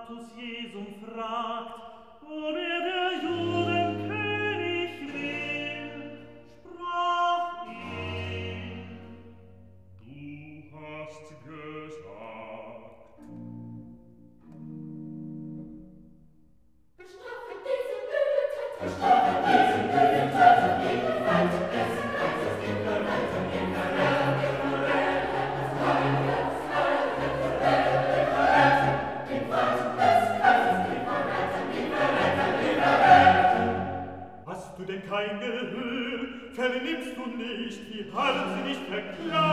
Pilatus Jesum fragt, wo der Judenkönig will, sprach ihn: Du hast gesagt. Bestrafe diesen Übeltat, bestrafe diesen Übeltat, ebenfalls dessen Gottes Ignoranten in der Lage, das Heiliges, Hast du denn kein Gehör? Vernimmst du nicht, wie hart sie dich verklagen?